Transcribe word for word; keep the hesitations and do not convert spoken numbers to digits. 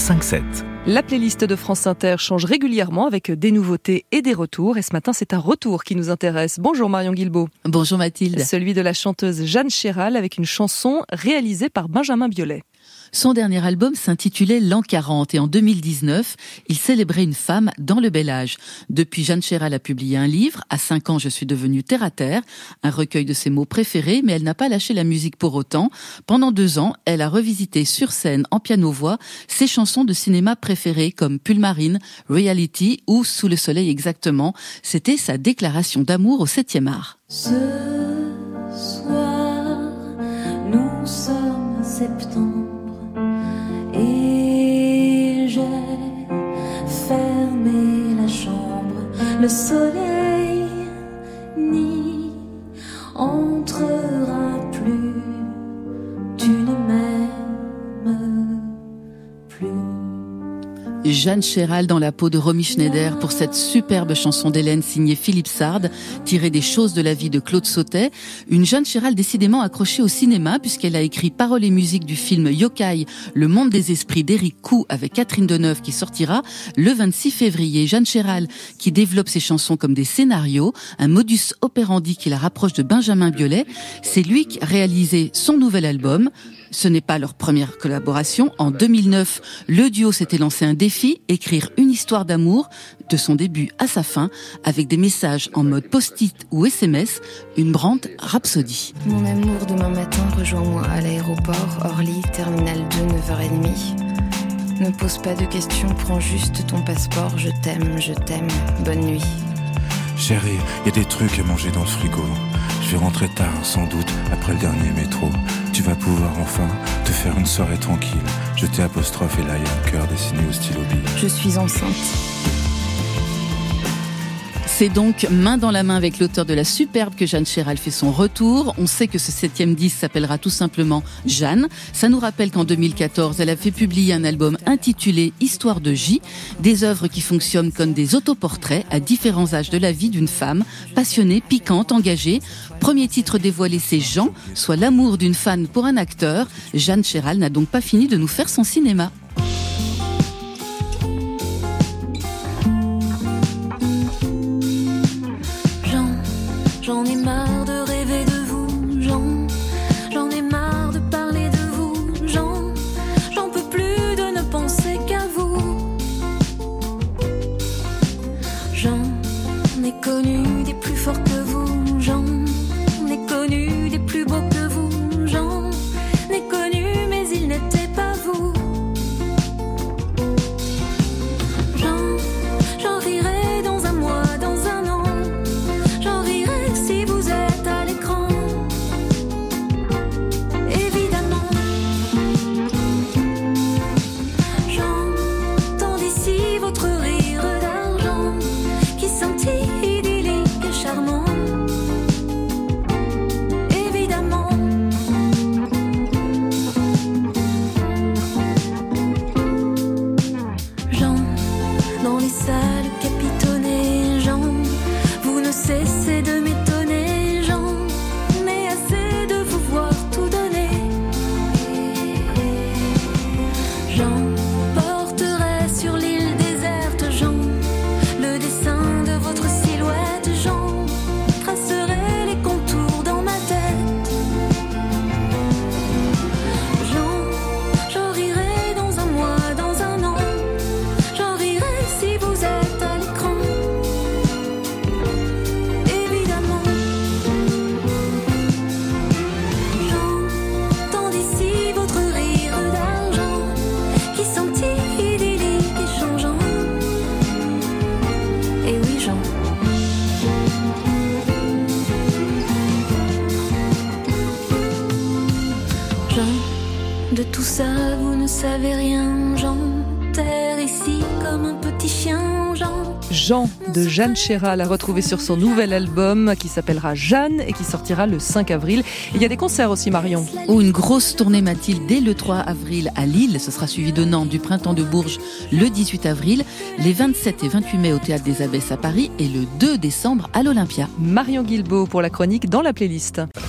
cinq sept. La playlist de France Inter change régulièrement avec des nouveautés et des retours. Et ce matin, c'est un retour qui nous intéresse. Bonjour Marion Guilbault. Bonjour Mathilde. Celui de la chanteuse Jeanne Chéral avec une chanson réalisée par Benjamin Biolay. Son dernier album s'intitulait L'an quarante et en deux mille dix-neuf, il célébrait une femme dans le bel âge. Depuis, Jeanne Chéral a publié un livre, À cinq ans, je suis devenue terre à terre, un recueil de ses mots préférés, mais elle n'a pas lâché la musique pour autant. Pendant deux ans, elle a revisité sur scène, en piano-voix, ses chansons de cinéma préférées comme Pulmarine, Reality ou Sous le soleil exactement. C'était sa déclaration d'amour au septième art. Ce soir, nous sommes septembre. Et j'ai fermé la chambre, le soleil n'y entrera plus, tu ne m'aimes plus. Jeanne Chéral dans la peau de Romy Schneider pour cette superbe chanson d'Hélène signée Philippe Sard, tirée des choses de la vie de Claude Sautet. Une Jeanne Chéral décidément accrochée au cinéma puisqu'elle a écrit paroles et musique du film Yokai, le monde des esprits d'Éric Coux avec Catherine Deneuve qui sortira le vingt-six février. Jeanne Chéral qui développe ses chansons comme des scénarios, un modus operandi qui la rapproche de Benjamin Biolay. C'est lui qui a réalisé son nouvel album. Ce n'est pas leur première collaboration. En deux mille neuf, le duo s'était lancé un défi, écrire une histoire d'amour de son début à sa fin, avec des messages en mode post-it ou S M S, une brante rhapsodie. Mon amour, demain matin, rejoins-moi à l'aéroport, Orly, terminal deux, neuf heures trente. Ne pose pas de questions, prends juste ton passeport, je t'aime, je t'aime, bonne nuit. Chérie, il y a des trucs à manger dans le frigo. Je vais rentrer tard, sans doute, après le dernier métro. Tu vas pouvoir enfin te faire une soirée tranquille. Je t'ai apostrophe et là, il y a un cœur dessiné au stylo bille. Je suis enceinte. C'est donc main dans la main avec l'auteur de la superbe que Jeanne Chéral fait son retour. On sait que ce septième disque s'appellera tout simplement Jeanne. Ça nous rappelle qu'en deux mille quatorze, elle a fait publier un album intitulé Histoire de J, des œuvres qui fonctionnent comme des autoportraits à différents âges de la vie d'une femme, passionnée, piquante, engagée. Premier titre dévoilé, c'est Jean, soit l'amour d'une fan pour un acteur. Jeanne Chéral n'a donc pas fini de nous faire son cinéma. J'en ai marre de rêver de vous, Jean. J'en ai marre de parler de vous, Jean. J'en peux plus de ne penser qu'à vous. J'en ai connu des plus forts que vous, Jean. J'en ai connu des plus beaux que vous, Jean. J'en ai connu mais ils n'étaient pas vous. Jean, j'en rirai dans un mois, dans un an. J'en rirai si vous êtes à l'écran, évidemment. J'entends d'ici votre rire d'argent qui sentit idyllique et charmant, évidemment. Jean, dans les salles capitonnées, Jean, vous ne cessez de m'étonner, Jean, mais assez de vous voir tout donner. Jean, porterai sur l'île déserte, Jean, le dessin de votre silhouette, Jean, tracerai les contours dans ma tête. Jean, j'en rirai dans un mois, dans un an. J'en rirai si vous êtes à l'écran, évidemment. J'entends d'ici votre rire d'argent qui sentit idyllique et changeant. Et oui, Jean. Jean, de tout ça vous ne savez rien, Jean. Terre ici comme un petit chien, Jean. Jean de Jeanne Chéral à retrouver sur son nouvel album qui s'appellera Jeanne et qui sortira le cinq avril. Il y a des concerts aussi, Marion. Oh, une grosse tournée Mathilde dès le trois avril à Lille. Ce sera suivi de Nantes, du Printemps de Bourges le dix-huit avril, les vingt-sept et vingt-huit mai au Théâtre des Abbesses à Paris et le deux décembre à l'Olympia. Marion Guilbault pour la chronique dans la playlist.